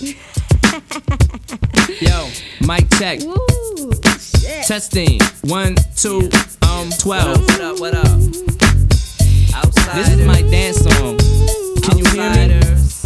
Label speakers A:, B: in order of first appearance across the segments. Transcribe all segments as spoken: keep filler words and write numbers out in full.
A: Yo, mic check.
B: Woo, shit.
A: Testing. One, two, um, twelve.
C: What up, what up, what up? Outsiders.
A: This is my dance song. Can you hear me?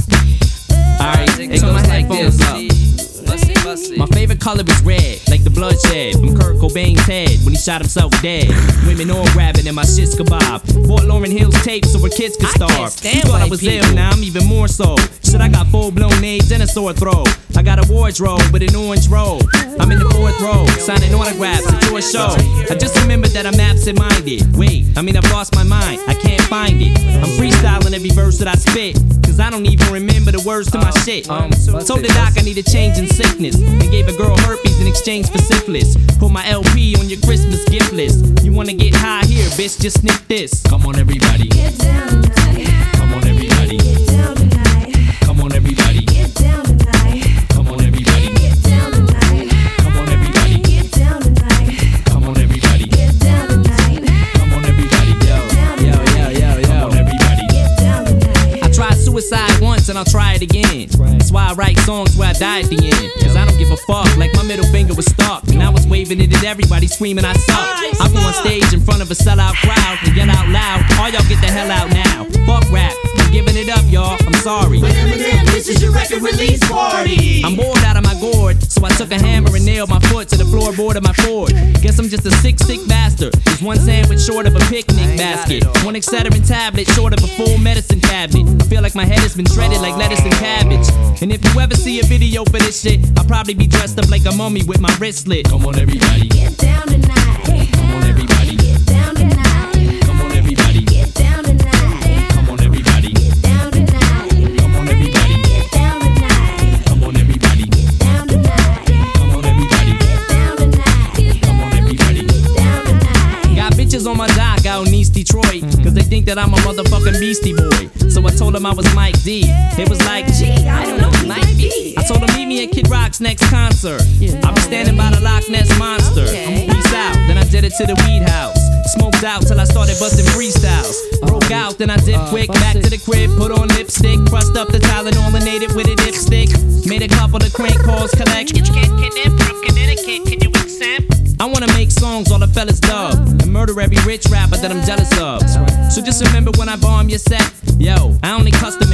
A: Alright, hey, put my headphones up.
C: Bussy, bussy.
A: My favorite color is red, like the bloodshed from Kurt Cobain's head when he shot himself dead. Women all grabbing and my shit's kebab. Bought Lauryn Hill's tape so her kids could starve.
B: can't stand
A: You thought I
B: white
A: was
B: people.
A: ill, now I'm even more so. Shit, I got full-blown AIDS and a sore throat. I got a wardrobe with an orange robe. I'm in the fourth row, signing autographs at your show. I just remembered that I'm absent-minded. Wait, I mean I've lost my mind, I can't find it. I'm freestyling every verse that I spit, cause I don't even remember the words to my shit. Um, told the doc I need a change in sickness, and gave a girl herpes in exchange for syphilis. Put my L P on your Christmas gift list. You wanna get high here, bitch, just sniff this. Come on everybody,
D: Get down tonight.
A: come on everybody,
D: Get down tonight.
A: come on everybody,
D: Get down tonight.
A: come on everybody,
D: Get down tonight.
A: come on everybody,
D: Get down tonight.
A: come on everybody,
D: Get down tonight.
A: come on everybody, yo, yo, yo, yo, yo, come on everybody.
D: Get down tonight.
A: I tried suicide once and I'll try it again. That's why I write songs where I die at the end. Cause I don't give a fuck, like my middle finger was stuck. And I was waving it at everybody screaming I suck. I go on stage in front of a sellout crowd and yell out loud, all y'all get the hell out now. Fuck rap, I'm giving it up y'all, I'm sorry.
E: But Eminem, this is your record release party.
A: I'm bored out of my gourd, so I took a hammer and nailed my foot to the floorboard of my Ford. Guess I'm just a sick, sick bastard. Just one sandwich short of a picnic basket. One Excedrin tablet short of a full medicine cabinet. I feel like my head has been shredded like lettuce and cabbage. And if you ever see a video for this shit, I'll probably be dressed up like a mummy with my wrist slit. Come on everybody,
D: Get down tonight.
A: come on everybody,
D: Get down tonight.
A: come on everybody,
D: Get down tonight.
A: come on everybody,
D: Get down tonight.
A: come on everybody,
D: Get down tonight.
A: come on everybody,
D: Get down tonight.
A: come on everybody,
D: Get down tonight.
A: come on everybody.
D: Get down tonight.
A: Got bitches on my dock out in East Detroit, cause they think that I'm a motherfucking Beastie Boy. So I told them I was Mike D. It was like, gee,
B: I don't know, might be.
A: I told them meet me at Kid Rock's next concert. I'll be standing by the Loch Ness Monster.
B: Okay.
A: Peace out, then I did it to the weed house. Smoked out till I started busting freestyles. Broke out, then I did quick. Back to the crib, put on lipstick. Crushed up the Tylenol and ate it with a dipstick. Made a couple of crank calls collect. Can from Connecticut, can you accept? I wanna make songs all the fellas love and murder every rich rapper that I'm jealous of. So just remember when I bomb your set, yo, I only cuss the